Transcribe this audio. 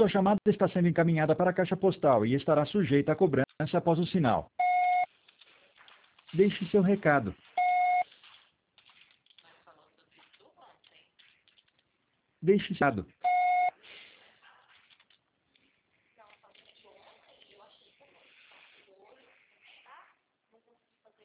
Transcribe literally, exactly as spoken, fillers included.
Sua chamada está sendo encaminhada para a caixa postal e estará sujeita a cobrança após o sinal. Deixe seu recado. Deixe seu recado.